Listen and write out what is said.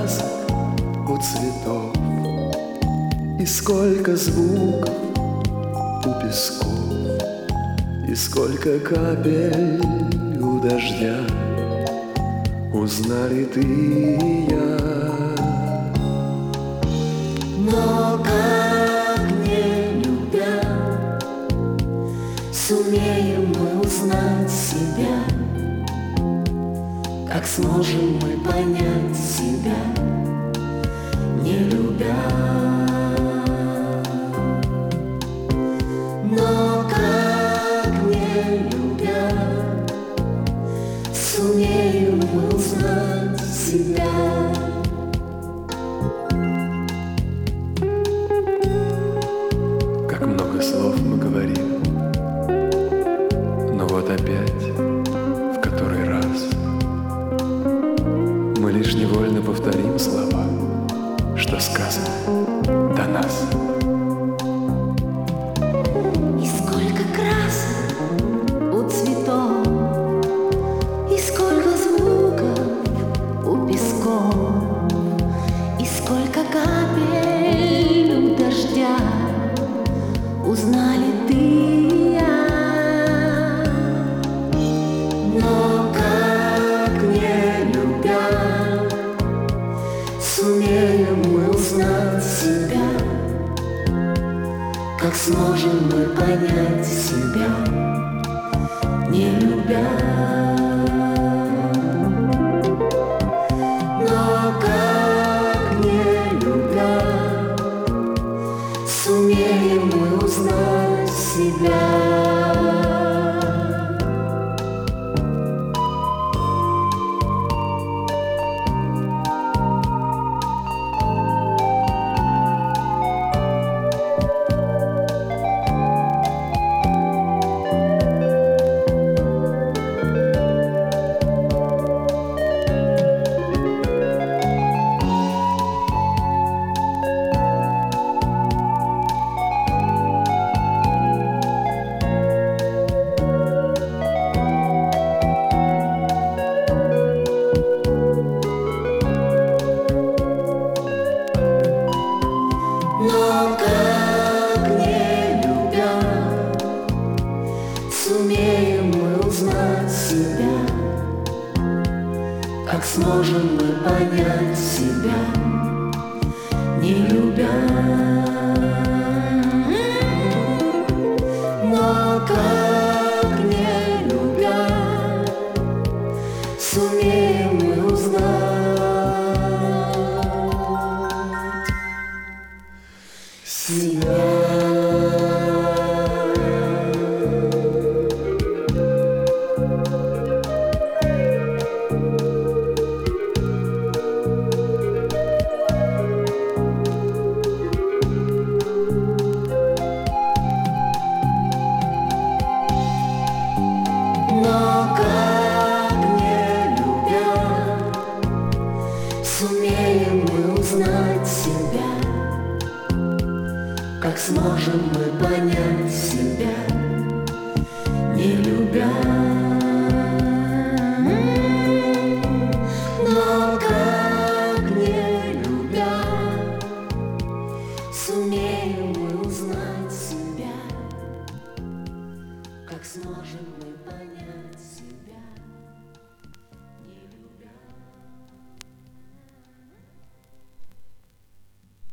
красок у цветов, и сколько звуков у песков, и сколько капель у дождя. Узнали ты и я. Но как не любя, сумеем мы узнать себя? Как сможем мы понять себя, не любя? Но как не любя, сумеем мы узнать себя? Как много слов мы говорим, но вот опять, в который раз, мы лишь невольно повторим слова, что сказано до нас. И сколько красок у цветов, и сколько звуков у песков, и сколько капель у дождя. Узнали ты и я. Но как не любя, сумеем мы узнать себя? Как сможем мы понять себя, не любя? Но как не любя, сумеем мы узнать себя? Но как не любя, сумеем мы узнать себя? Как сможем мы понять себя, не любя? Но как не любя, сумеем мы узнать себя. Но как не любя, сумеем мы узнать себя? Как сможем мы понять себя, не любя? Но как не любя, сумеем мы узнать себя? Как сможем мы